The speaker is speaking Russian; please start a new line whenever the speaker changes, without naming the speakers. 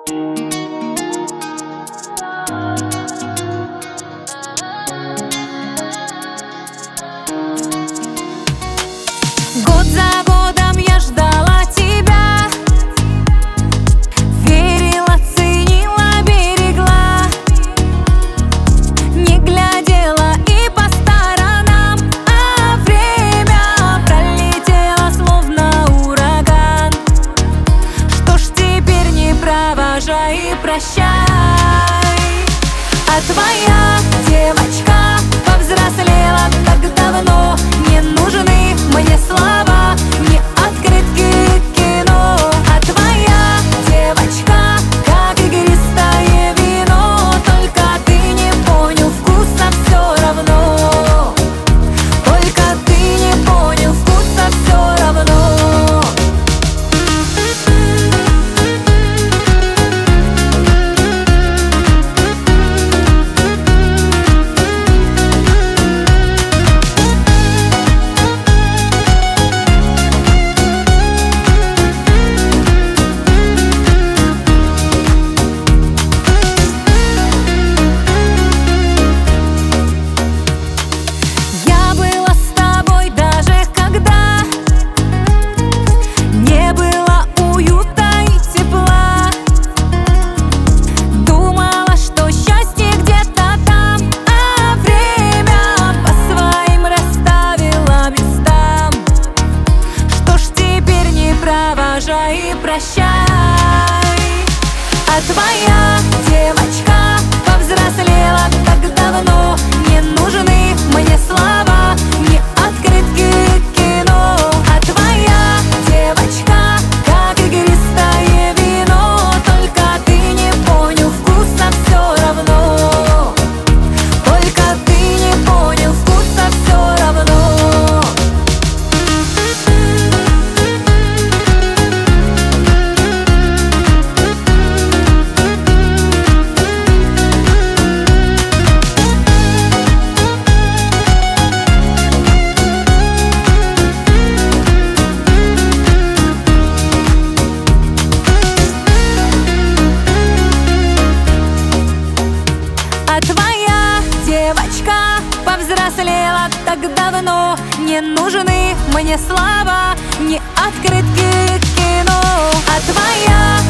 Год за годом я ждала тебя, верила, ценила, берегла, не глядела и по сторонам, а время пролетело словно ураган. Что ж теперь, не провожай и прощай. А твоя девочка повзрослела так давно, не нужны мне слова, не открытки к кино. А твоя девочка как игристое вино, только ты не понял вкуса все равно. Только ты не понял вкуса все равно. И прощай. А твоя девочка повзрослела так давно, не нужны мне слова, не открытки к кино. А твоя девочка как игристое вино, только ты не понял вкуса все равно. Только ты не понял вкуса все равно. А твоя девочка повзрослела так давно, не нужны мне слова, не открытки к кино. А твоя